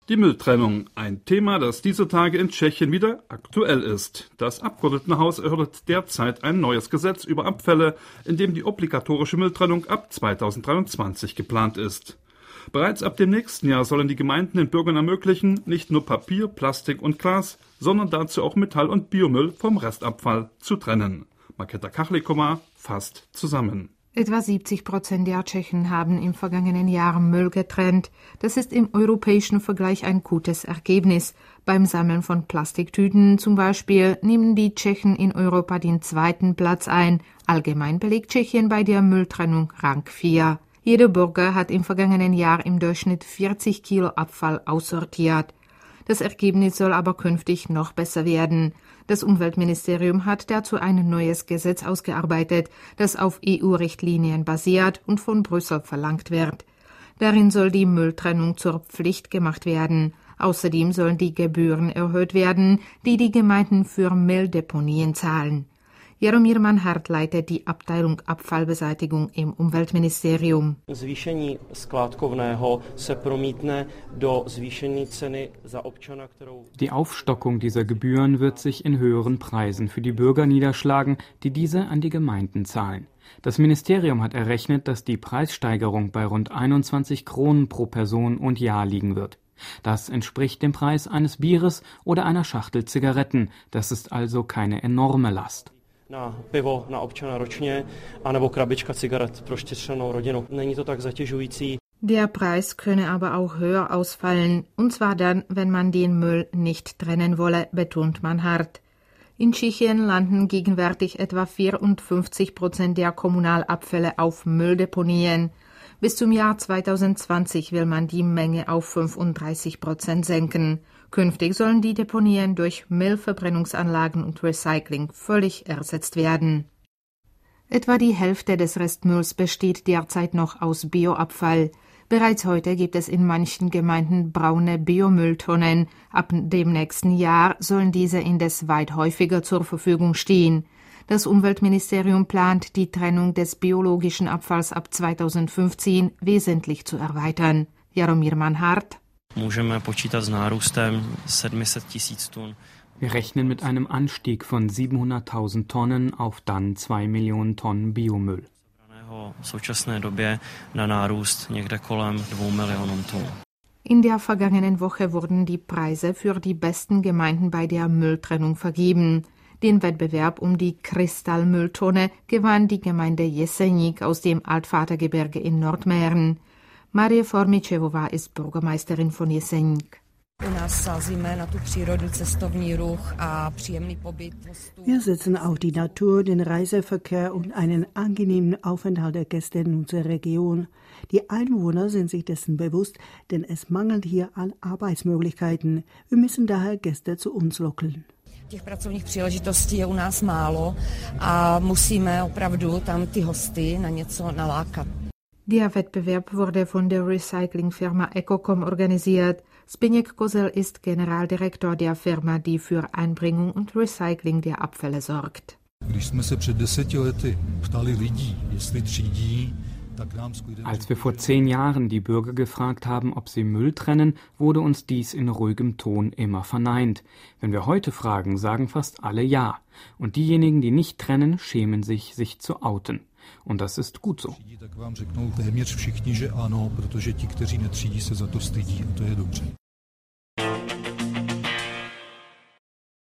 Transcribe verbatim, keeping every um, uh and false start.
Die Mülltrennung, ein Thema, das diese Tage in Tschechien wieder aktuell ist. Das Abgeordnetenhaus erörtert derzeit ein neues Gesetz über Abfälle, in dem die obligatorische Mülltrennung ab zweitausenddreiundzwanzig geplant ist. Bereits ab dem nächsten Jahr sollen die Gemeinden den Bürgern ermöglichen, nicht nur Papier, Plastik und Glas, sondern dazu auch Metall- und Biomüll vom Restabfall zu trennen. Markéta Kachlikova fasst zusammen. Etwa siebzig Prozent der Tschechen haben im vergangenen Jahr Müll getrennt. Das ist im europäischen Vergleich ein gutes Ergebnis. Beim Sammeln von Plastiktüten zum Beispiel nehmen die Tschechen in Europa den zweiten Platz ein. Allgemein belegt Tschechien bei der Mülltrennung Rang vier. Jeder Bürger hat im vergangenen Jahr im Durchschnitt vierzig Kilo Abfall aussortiert. Das Ergebnis soll aber künftig noch besser werden. Das Umweltministerium hat dazu ein neues Gesetz ausgearbeitet, das auf E U-Richtlinien basiert und von Brüssel verlangt wird. Darin soll die Mülltrennung zur Pflicht gemacht werden. Außerdem sollen die Gebühren erhöht werden, die die Gemeinden für Mülldeponien zahlen. Jaromír Manhart leitet die Abteilung Abfallbeseitigung im Umweltministerium. Die Aufstockung dieser Gebühren wird sich in höheren Preisen für die Bürger niederschlagen, die diese an die Gemeinden zahlen. Das Ministerium hat errechnet, dass die Preissteigerung bei rund einundzwanzig Kronen pro Person und Jahr liegen wird. Das entspricht dem Preis eines Bieres oder einer Schachtel Zigaretten. Das ist also keine enorme Last. Na pivo na občana ročně, anebo krabička cigaret pro čtyřčlennou rodinu. Není to tak zatěžující. Der Preis könne aber auch höher ausfallen, und zwar dann, wenn man den Müll nicht trennen wolle, betont Manhart. In Tschechien landen gegenwärtig etwa vierundfünfzig Prozent der Kommunalabfälle auf Mülldeponien. Bis zum Jahr zweitausendzwanzig will man die Menge auf fünfunddreißig Prozent senken. Künftig sollen die Deponien durch Müllverbrennungsanlagen und Recycling völlig ersetzt werden. Etwa die Hälfte des Restmülls besteht derzeit noch aus Bioabfall. Bereits heute gibt es in manchen Gemeinden braune Biomülltonnen. Ab dem nächsten Jahr sollen diese indes weit häufiger zur Verfügung stehen. Das Umweltministerium plant, die Trennung des biologischen Abfalls ab zweitausendfünfzehn wesentlich zu erweitern. Jaromír Manhart. Wir rechnen mit einem Anstieg von siebenhunderttausend Tonnen auf dann zwei Millionen Tonnen Biomüll. In der vergangenen Woche wurden die Preise für die besten Gemeinden bei der Mülltrennung vergeben. Den Wettbewerb um die Kristallmülltonne gewann die Gemeinde Jeseník aus dem Altvatergebirge in Nordmähren. Marie Formičevová ist Bürgermeisterin von Jeseník. Wir setzen auf die Natur, den Reiseverkehr und einen angenehmen Aufenthalt der Gäste in unserer Region. Die Einwohner sind sich dessen bewusst, denn es mangelt hier an Arbeitsmöglichkeiten. Wir müssen daher Gäste zu uns locken. Těch pracovních příležitostí je u nás málo a musíme opravdu tam ty hosty na něco nalákat. Der Wettbewerb wurde von der Recyclingfirma Ecocom organisiert. Zbigněk Kozel ist Generaldirektor der Firma, die für Einbringung und Recycling der Abfälle sorgt. Als wir vor zehn Jahren die Bürger gefragt haben, ob sie Müll trennen, wurde uns dies in ruhigem Ton immer verneint. Wenn wir heute fragen, sagen fast alle ja. Und diejenigen, die nicht trennen, schämen sich, sich zu outen. Und das ist gut so.